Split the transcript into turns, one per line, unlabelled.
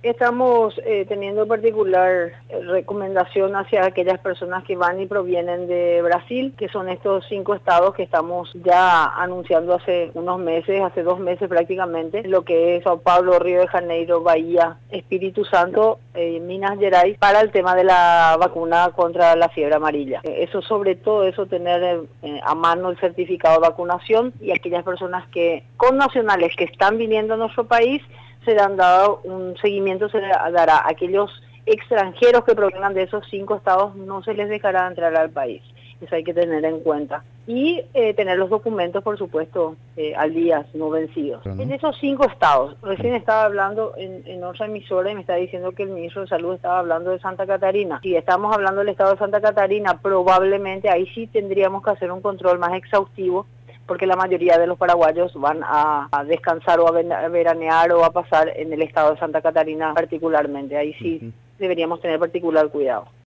Estamos teniendo particular recomendación hacia aquellas personas que van y provienen de Brasil, que son estos 5 estados que estamos ya anunciando hace unos meses, hace 2 meses prácticamente, lo que es Sao Paulo, Río de Janeiro, Bahía, Espíritu Santo, Minas Gerais, para el tema de la vacuna contra la fiebre amarilla. Eso, sobre todo eso, tener a mano el certificado de vacunación, y aquellas personas que con nacionales que están viniendo a nuestro país, se le han dado un seguimiento, se le dará a aquellos extranjeros que provengan de esos 5 estados, no se les dejará entrar al país. Eso hay que tener en cuenta. Y tener los documentos, por supuesto, al día, no vencidos. En esos 5 estados, recién estaba hablando en otra emisora y me está diciendo que el ministro de Salud estaba hablando de Santa Catarina. Si estamos hablando del estado de Santa Catarina, probablemente ahí sí tendríamos que hacer un control más exhaustivo, porque la mayoría de los paraguayos van a descansar o a veranear o a pasar en el estado de Santa Catarina particularmente. Ahí sí deberíamos tener particular cuidado.